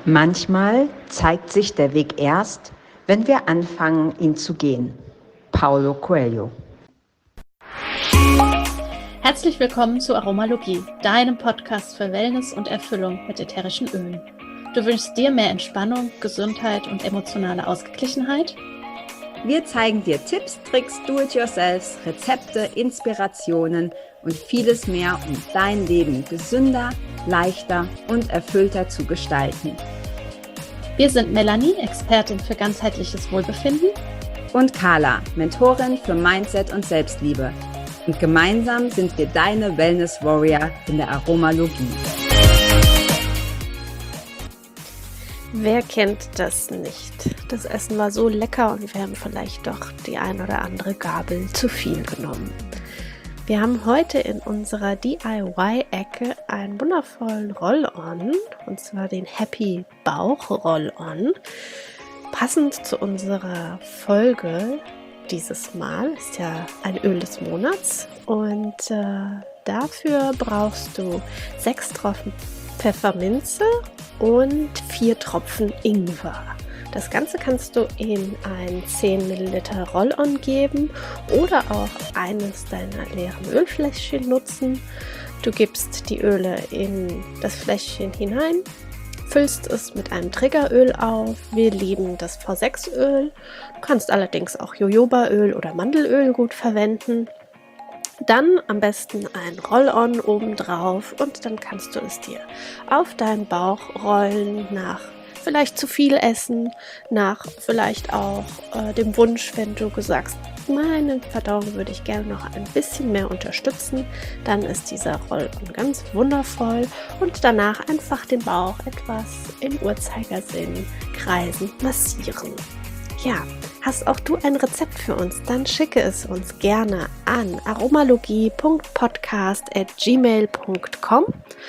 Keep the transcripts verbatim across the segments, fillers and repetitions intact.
Manchmal zeigt sich der Weg erst, wenn wir anfangen, ihn zu gehen. Paulo Coelho. Herzlich willkommen zu Aromalogie, deinem Podcast für Wellness und Erfüllung mit ätherischen Ölen. Du wünschst dir mehr Entspannung, Gesundheit und emotionale Ausgeglichenheit? Wir zeigen dir Tipps, Tricks, Do-it-yourselfs, Rezepte, Inspirationen und vieles mehr, um dein Leben gesünder, leichter und erfüllter zu gestalten. Wir sind Melanie, Expertin für ganzheitliches Wohlbefinden, und Carla, Mentorin für Mindset und Selbstliebe. Und gemeinsam sind wir deine Wellness Warrior in der Aromalogie. Wer kennt das nicht? Das Essen war so lecker und wir haben vielleicht doch die ein oder andere Gabel zu viel genommen. Wir haben heute in unserer D I Y-Ecke einen wundervollen Roll-On, und zwar den Happy Bauch Roll-On. Passend zu unserer Folge dieses Mal ist ja ein Öl des Monats, und äh, dafür brauchst du sechs Tropfen Pfefferminze und vier Tropfen Ingwer. Das Ganze kannst du in ein zehn Milliliter Roll-On geben oder auch eines deiner leeren Ölfläschchen nutzen. Du gibst die Öle in das Fläschchen hinein, füllst es mit einem Triggeröl auf. Wir lieben das V sechs Öl. Du kannst allerdings auch Jojobaöl oder Mandelöl gut verwenden. Dann am besten ein Roll-On obendrauf, und dann kannst du es dir auf deinen Bauch rollen, nach vielleicht zu viel essen, nach vielleicht auch äh, dem Wunsch, wenn du sagst, meine Verdauung würde ich gerne noch ein bisschen mehr unterstützen, dann ist dieser Roll-On ganz wundervoll, und danach einfach den Bauch etwas im Uhrzeigersinn kreisen, massieren. Ja, hast auch du ein Rezept für uns? Dann schicke es uns gerne an aromalogie punkt podcast at gmail punkt com.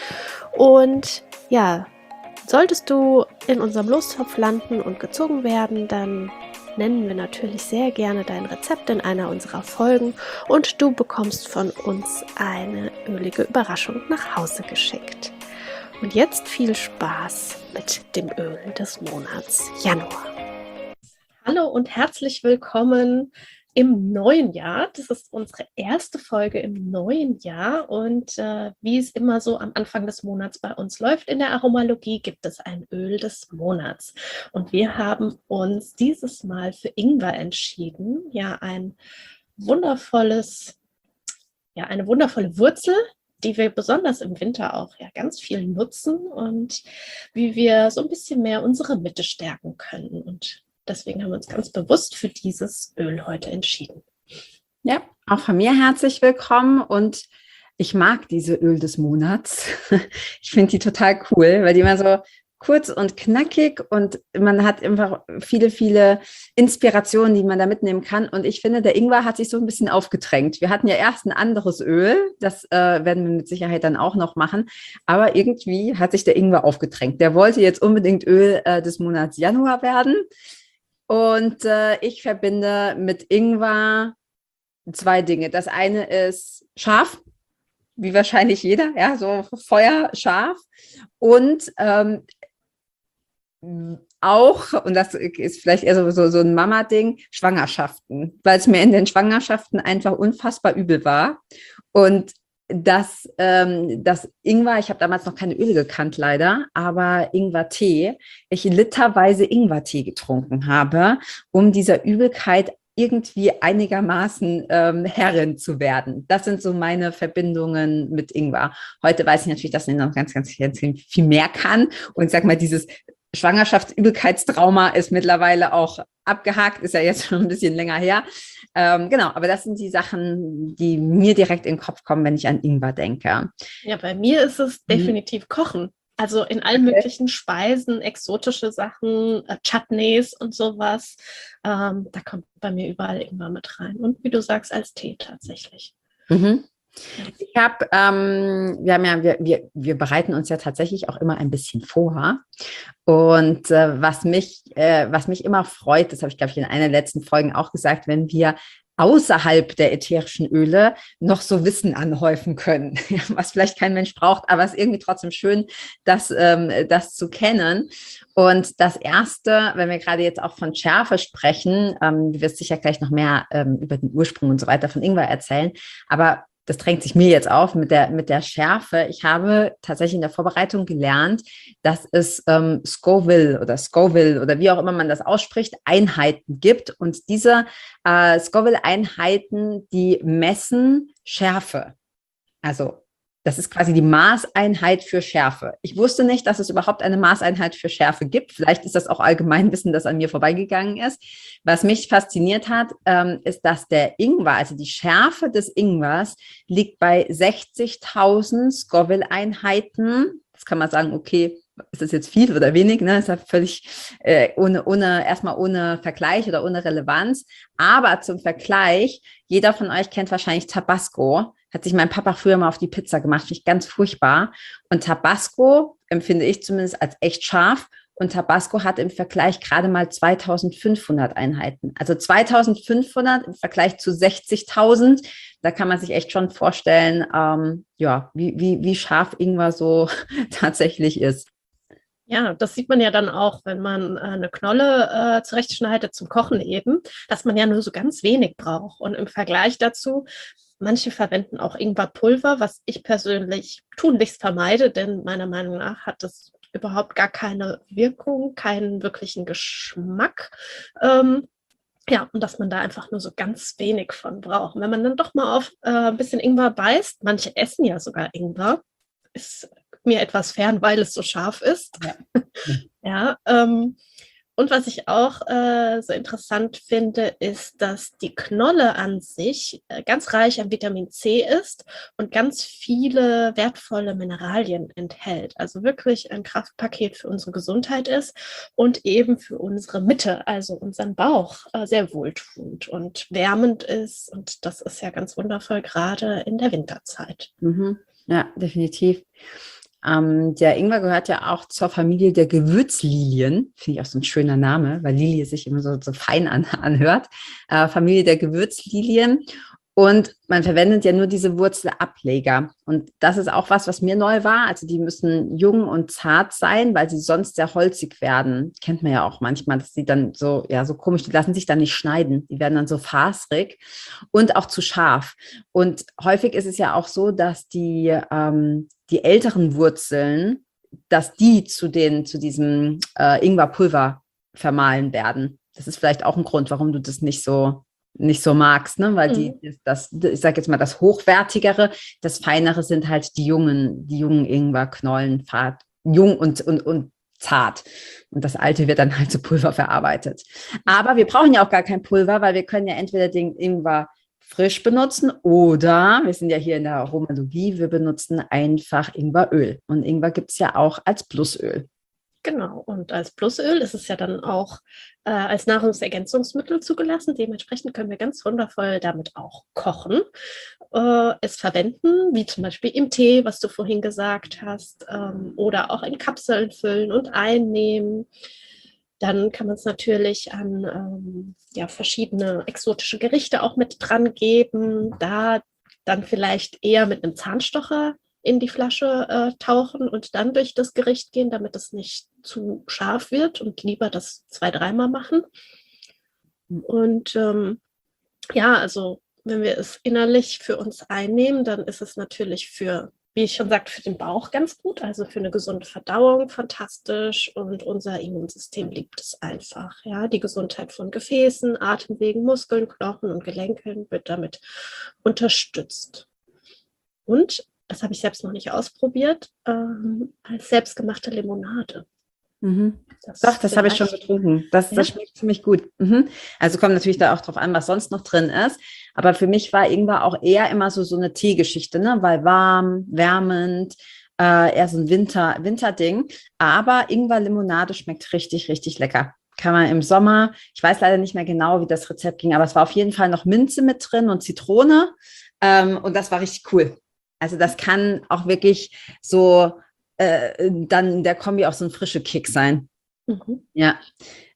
Und ja, solltest du in unserem Lostopf landen und gezogen werden, dann nennen wir natürlich sehr gerne dein Rezept in einer unserer Folgen, und du bekommst von uns eine ölige Überraschung nach Hause geschickt. Und jetzt viel Spaß mit dem Öl des Monats Januar. Hallo und herzlich willkommen im neuen Jahr. Das ist unsere erste Folge im neuen Jahr, und äh, wie es immer so am Anfang des Monats bei uns läuft in der Aromalogie, gibt es ein Öl des Monats. Und wir haben uns dieses Mal für Ingwer entschieden. Ja, ein wundervolles, ja, eine wundervolle Wurzel, die wir besonders im Winter auch ja ganz viel nutzen, und wie wir so ein bisschen mehr unsere Mitte stärken können. Und deswegen haben wir uns ganz bewusst für dieses Öl heute entschieden. Ja, auch von mir herzlich willkommen, und ich mag diese Öl des Monats. Ich finde die total cool, weil die immer so kurz und knackig, und man hat einfach viele, viele Inspirationen, die man da mitnehmen kann. Und ich finde, der Ingwer hat sich so ein bisschen aufgedrängt. Wir hatten ja erst ein anderes Öl, das äh, werden wir mit Sicherheit dann auch noch machen. Aber irgendwie hat sich der Ingwer aufgedrängt. Der wollte jetzt unbedingt Öl äh, des Monats Januar werden. Und äh, ich verbinde mit Ingwer zwei Dinge. Das eine ist scharf, wie wahrscheinlich jeder, ja, so feuerscharf. Und ähm, auch, und das ist vielleicht eher so, so, so ein Mama-Ding, Schwangerschaften, weil es mir in den Schwangerschaften einfach unfassbar übel war. Und Das, ähm, das Ingwer, ich habe damals noch keine Öle gekannt leider, aber Ingwertee, ich literweise Ingwertee getrunken habe, um dieser Übelkeit irgendwie einigermaßen ähm, Herrin zu werden. Das sind so meine Verbindungen mit Ingwer. Heute weiß ich natürlich, dass ich noch ganz, ganz, ganz viel mehr kann, und sag mal, dieses Schwangerschaftsübelkeitstrauma ist mittlerweile auch abgehakt, ist ja jetzt schon ein bisschen länger her. Ähm, genau, aber das sind die Sachen, die mir direkt in den Kopf kommen, wenn ich an Ingwer denke. Ja, bei mir ist es definitiv Kochen. Also in allen Okay. möglichen Speisen, exotische Sachen, äh, Chutneys und sowas. Ähm, da kommt bei mir überall Ingwer mit rein. Und wie du sagst, als Tee tatsächlich. Mhm. Ich habe, ähm, wir haben ja, wir, wir, wir bereiten uns ja tatsächlich auch immer ein bisschen vor. Und äh, was mich, äh, was mich immer freut, das habe ich, glaube ich, in einer der letzten Folgen auch gesagt, wenn wir außerhalb der ätherischen Öle noch so Wissen anhäufen können, was vielleicht kein Mensch braucht, aber es ist irgendwie trotzdem schön, das, ähm, das zu kennen. Und das Erste, wenn wir gerade jetzt auch von Schärfe sprechen, ähm, du wirst sicher gleich noch mehr ähm, über den Ursprung und so weiter von Ingwer erzählen, aber das drängt sich mir jetzt auf mit der, mit der Schärfe. Ich habe tatsächlich in der Vorbereitung gelernt, dass es ähm, Scoville oder Scoville oder wie auch immer man das ausspricht, Einheiten gibt. Und diese äh, Scoville-Einheiten, die messen Schärfe. Also das ist quasi die Maßeinheit für Schärfe. Ich wusste nicht, dass es überhaupt eine Maßeinheit für Schärfe gibt. Vielleicht ist das auch Allgemeinwissen, das an mir vorbeigegangen ist. Was mich fasziniert hat, ähm, ist, dass der Ingwer, also die Schärfe des Ingwers, liegt bei sechzigtausend Scoville-Einheiten. Das kann man sagen, okay, ist das jetzt viel oder wenig? Ne? Das ist ja völlig äh, ohne, ohne, erstmal ohne Vergleich oder ohne Relevanz. Aber zum Vergleich, jeder von euch kennt wahrscheinlich Tabasco. Hat sich mein Papa früher mal auf die Pizza gemacht, finde ich ganz furchtbar. Und Tabasco empfinde ich zumindest als echt scharf. Und Tabasco hat im Vergleich gerade mal zweitausendfünfhundert Einheiten. Also zweitausendfünfhundert im Vergleich zu sechzigtausend. Da kann man sich echt schon vorstellen, ähm, ja, wie, wie, wie scharf Ingwer so tatsächlich ist. Ja, das sieht man ja dann auch, wenn man äh, eine Knolle äh, zurechtschneidet zum Kochen eben, dass man ja nur so ganz wenig braucht. Und im Vergleich dazu, manche verwenden auch Ingwerpulver, was ich persönlich tunlichst vermeide, denn meiner Meinung nach hat das überhaupt gar keine Wirkung, keinen wirklichen Geschmack. Ähm, ja, und dass man da einfach nur so ganz wenig von braucht. Und wenn man dann doch mal auf äh, ein bisschen Ingwer beißt, manche essen ja sogar Ingwer, ist mir etwas fern, weil es so scharf ist. Ja, ja ähm, und was ich auch äh, so interessant finde, ist, dass die Knolle an sich äh, ganz reich an Vitamin C ist und ganz viele wertvolle Mineralien enthält. Also wirklich ein Kraftpaket für unsere Gesundheit ist und eben für unsere Mitte, also unseren Bauch, äh, sehr wohltuend und wärmend ist. Und das ist ja ganz wundervoll, gerade in der Winterzeit. Mhm. Ja, definitiv. Ähm, der Ingwer gehört ja auch zur Familie der Gewürzlilien. Finde ich auch so ein schöner Name, weil Lilie sich immer so, so fein an, anhört. Äh, Familie der Gewürzlilien. Und man verwendet ja nur diese Wurzelableger. Und das ist auch was, was mir neu war. Also die müssen jung und zart sein, weil sie sonst sehr holzig werden. Kennt man ja auch manchmal, dass die dann so, ja, so komisch, die lassen sich dann nicht schneiden. Die werden dann so fasrig und auch zu scharf. Und häufig ist es ja auch so, dass die, ähm, die älteren Wurzeln, dass die zu den, zu diesem äh, Ingwerpulver vermahlen werden. Das ist vielleicht auch ein Grund, warum du das nicht so nicht so magst, ne? Weil die, mhm. das, ich sage jetzt mal, das Hochwertigere, das Feinere sind halt die jungen, die jungen Ingwerknollen, jung und, und, und zart. Und das Alte wird dann halt zu Pulver verarbeitet. Aber wir brauchen ja auch gar kein Pulver, weil wir können ja entweder den Ingwer frisch benutzen oder, wir sind ja hier in der Aromalogie, wir benutzen einfach Ingweröl. Und Ingwer gibt es ja auch als Plusöl. Genau, und als Plusöl ist es ja dann auch äh, als Nahrungsergänzungsmittel zugelassen. Dementsprechend können wir ganz wundervoll damit auch kochen, äh, es verwenden, wie zum Beispiel im Tee, was du vorhin gesagt hast, ähm, oder auch in Kapseln füllen und einnehmen. Dann kann man es natürlich an ähm, ja, verschiedene exotische Gerichte auch mit dran geben, da dann vielleicht eher mit einem Zahnstocher in die Flasche äh, tauchen und dann durch das Gericht gehen, damit es nicht zu scharf wird und lieber das zwei, dreimal machen. Und ähm, ja, also wenn wir es innerlich für uns einnehmen, dann ist es natürlich für, wie ich schon sagte, für den Bauch ganz gut, also für eine gesunde Verdauung fantastisch und unser Immunsystem liebt es einfach. Ja, die Gesundheit von Gefäßen, Atemwegen, Muskeln, Knochen und Gelenken wird damit unterstützt. Und das habe ich selbst noch nicht ausprobiert, ähm, als selbstgemachte Limonade. Mhm. Das Doch, das habe ich schon getrunken. Das, ja? Das schmeckt ziemlich gut. Mhm. Also kommt natürlich da auch drauf an, was sonst noch drin ist. Aber für mich war Ingwer auch eher immer so, so eine Teegeschichte, ne? Weil warm, wärmend, äh, eher so ein Winter, Winterding. Aber Ingwer-Limonade schmeckt richtig, richtig lecker. Kann man im Sommer, ich weiß leider nicht mehr genau, wie das Rezept ging, aber es war auf jeden Fall noch Minze mit drin und Zitrone. Ähm, und das war richtig cool. Also das kann auch wirklich so äh, dann in der Kombi auch so ein frischer Kick sein. Mhm. Ja.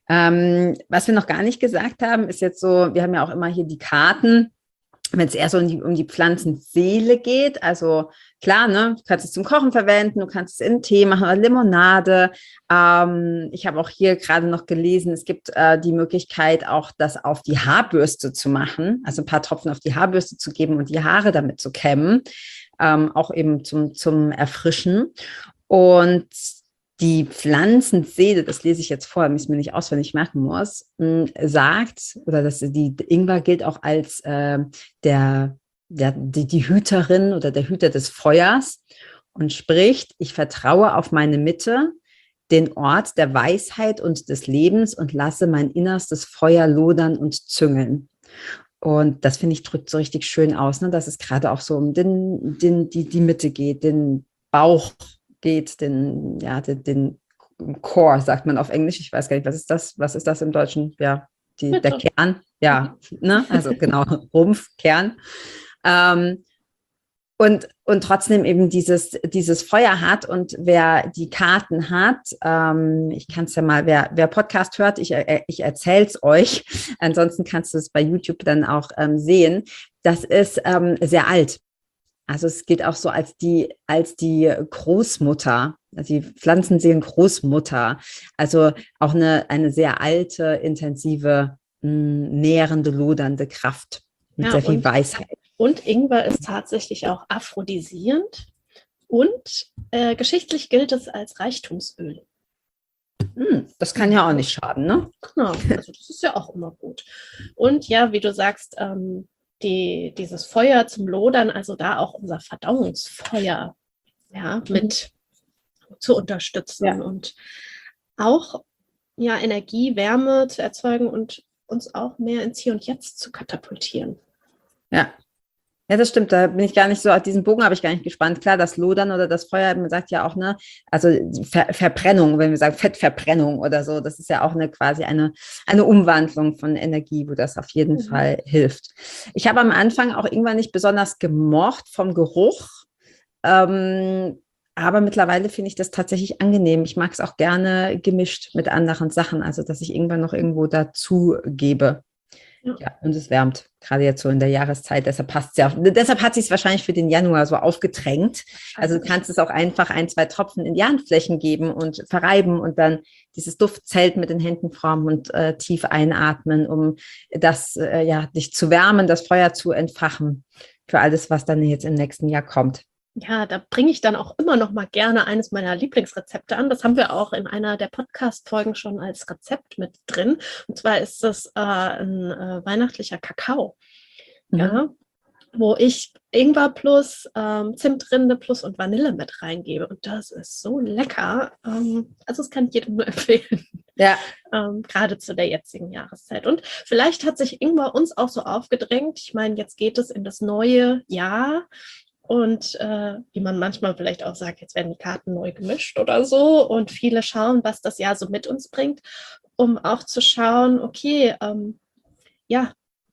Ähm, was wir noch gar nicht gesagt haben, ist jetzt so, wir haben ja auch immer hier die Karten, wenn es eher so um die, um die Pflanzenseele geht, also klar, ne, du kannst es zum Kochen verwenden, du kannst es in Tee machen oder Limonade. Ähm, ich habe auch hier gerade noch gelesen, es gibt äh, die Möglichkeit, auch das auf die Haarbürste zu machen, also ein paar Tropfen auf die Haarbürste zu geben und die Haare damit zu kämmen, ähm, auch eben zum, zum Erfrischen. Und die Pflanzenseele, das lese ich jetzt vor, damit ich mir nicht auswendig merken muss, mh, sagt, oder dass die Ingwer gilt auch als äh, der, der, die, die Hüterin oder der Hüter des Feuers und spricht: Ich vertraue auf meine Mitte, den Ort der Weisheit und des Lebens, und lasse mein innerstes Feuer lodern und züngeln. Und das, finde ich, drückt so richtig schön aus, ne? Dass es gerade auch so um den, den, die, die Mitte geht, den Bauch geht, den, ja, den, den Core, sagt man auf Englisch. Ich weiß gar nicht, was ist das? Was ist das im Deutschen? Ja, die, der Kern. Ja, ne? Also genau, Rumpf, Kern. Ähm, und, und trotzdem eben dieses, dieses Feuer hat, und wer die Karten hat, ähm, ich kann es ja mal, wer, wer Podcast hört, ich, ich erzähle es euch, ansonsten kannst du es bei YouTube dann auch ähm, sehen, das ist ähm, sehr alt. Also es gilt auch so als die, als die Großmutter, also die Pflanzenseelen-Großmutter. Also auch eine, eine sehr alte, intensive, mh, nährende, lodernde Kraft mit Ja, sehr viel und, Weisheit. Und Ingwer ist tatsächlich auch aphrodisierend und äh, geschichtlich gilt es als Reichtumsöl. Hm, das kann ja auch nicht schaden, ne? Genau, also das ist ja auch immer gut. Und ja, wie du sagst, ähm, Die, dieses Feuer zum Lodern, also da auch unser Verdauungsfeuer ja, mit mhm. zu unterstützen ja. und auch ja, Energie, Wärme zu erzeugen und uns auch mehr ins Hier und Jetzt zu katapultieren. Ja. Ja, das stimmt, da bin ich gar nicht so, auf diesen Bogen habe ich gar nicht gespannt. Klar, das Lodern oder das Feuer, man sagt ja auch, ne, also Ver- Verbrennung, wenn wir sagen Fettverbrennung oder so, das ist ja auch eine quasi eine, eine Umwandlung von Energie, wo das auf jeden mhm. Fall hilft. Ich habe am Anfang auch irgendwann nicht besonders gemocht vom Geruch, ähm, aber mittlerweile finde ich das tatsächlich angenehm. Ich mag es auch gerne gemischt mit anderen Sachen, also dass ich irgendwann noch irgendwo dazu gebe. Ja. ja, und es wärmt, gerade jetzt so in der Jahreszeit, deshalb passt es ja, deshalb hat sich es wahrscheinlich für den Januar so aufgedrängt. Also du kannst es auch einfach ein, zwei Tropfen in die Handflächen geben und verreiben und dann dieses Duftzelt mit den Händen formen und äh, tief einatmen, um das, äh, ja, dich zu wärmen, das Feuer zu entfachen für alles, was dann jetzt im nächsten Jahr kommt. Ja, da bringe ich dann auch immer noch mal gerne eines meiner Lieblingsrezepte an. Das haben wir auch in einer der Podcast-Folgen schon als Rezept mit drin. Und zwar ist das äh, ein äh, weihnachtlicher Kakao, mhm. ja, wo ich Ingwer plus, ähm, Zimtrinde plus und Vanille mit reingebe. Und das ist so lecker. Ähm, also das kann ich jedem nur empfehlen. Ja. Ähm, gerade zu der jetzigen Jahreszeit. Und vielleicht hat sich Ingwer uns auch so aufgedrängt. Ich meine, jetzt geht es in das neue Jahr. Und äh, wie man manchmal vielleicht auch sagt, jetzt werden die Karten neu gemischt oder so. Und viele schauen, was das Jahr so mit uns bringt, um auch zu schauen, okay, ähm, ja,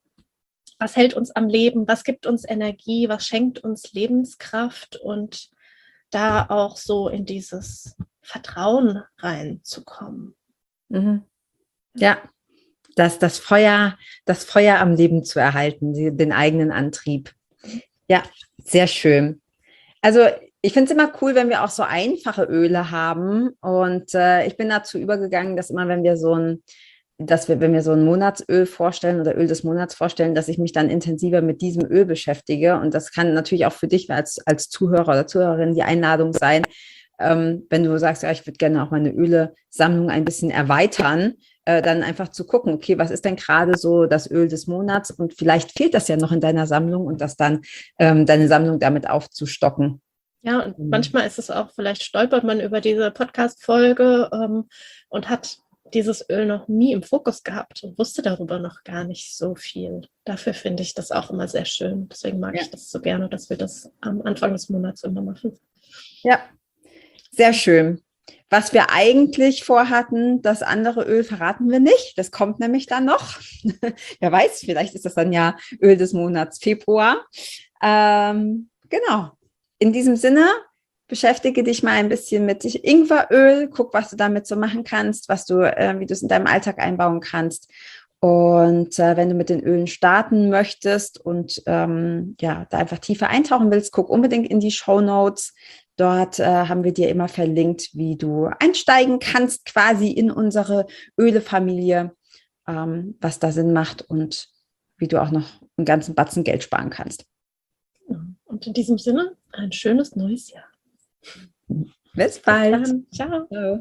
was hält uns am Leben, was gibt uns Energie, was schenkt uns Lebenskraft und da auch so in dieses Vertrauen reinzukommen. Mhm. Ja, das, das Feuer, das Feuer am Leben zu erhalten, den eigenen Antrieb. Ja, sehr schön. Also ich finde es immer cool, wenn wir auch so einfache Öle haben. Und äh, ich bin dazu übergegangen, dass immer, wenn wir so ein, dass wir, wenn wir so ein Monatsöl vorstellen oder Öl des Monats vorstellen, dass ich mich dann intensiver mit diesem Öl beschäftige. Und das kann natürlich auch für dich als, als Zuhörer oder Zuhörerin die Einladung sein, ähm, wenn du sagst, ja, ich würde gerne auch meine Öle-Sammlung ein bisschen erweitern, äh, dann einfach zu gucken, okay, was ist denn gerade so das Öl des Monats? Und vielleicht fehlt das ja noch in deiner Sammlung und das dann ähm, deine Sammlung damit aufzustocken. Ja, und manchmal ist es auch, vielleicht stolpert man über diese Podcast-Folge ähm, und hat dieses Öl noch nie im Fokus gehabt und wusste darüber noch gar nicht so viel. Dafür finde ich das auch immer sehr schön. Deswegen mag ja. ich das so gerne, dass wir das am Anfang des Monats immer machen. Ja, sehr schön. Was wir eigentlich vorhatten, das andere Öl verraten wir nicht. Das kommt nämlich dann noch. Wer weiß, vielleicht ist das dann ja Öl des Monats Februar. Ähm, genau. In diesem Sinne beschäftige dich mal ein bisschen mit Ingweröl, guck, was du damit so machen kannst, was du, äh, wie du es in deinem Alltag einbauen kannst. Und äh, wenn du mit den Ölen starten möchtest und ähm, ja, da einfach tiefer eintauchen willst, guck unbedingt in die Shownotes. Dort äh, haben wir dir immer verlinkt, wie du einsteigen kannst quasi in unsere Ölefamilie, ähm, was da Sinn macht und wie du auch noch einen ganzen Batzen Geld sparen kannst. Und in diesem Sinne, ein schönes neues Jahr. Bis bald. Bis dann. Ciao. Ciao.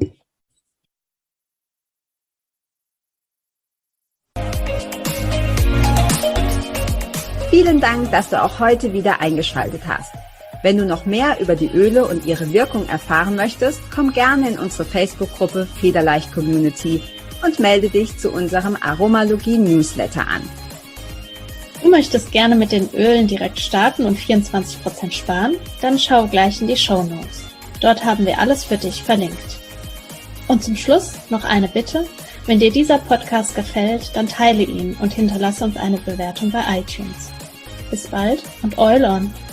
Vielen Dank, dass du auch heute wieder eingeschaltet hast. Wenn du noch mehr über die Öle und ihre Wirkung erfahren möchtest, komm gerne in unsere Facebook-Gruppe Federleicht Community und melde dich zu unserem Aromalogie-Newsletter an. Du möchtest gerne mit den Ölen direkt starten und vierundzwanzig Prozent sparen? Dann schau gleich in die Shownotes. Dort haben wir alles für dich verlinkt. Und zum Schluss noch eine Bitte. Wenn dir dieser Podcast gefällt, dann teile ihn und hinterlasse uns eine Bewertung bei iTunes. Bis bald und Eulon!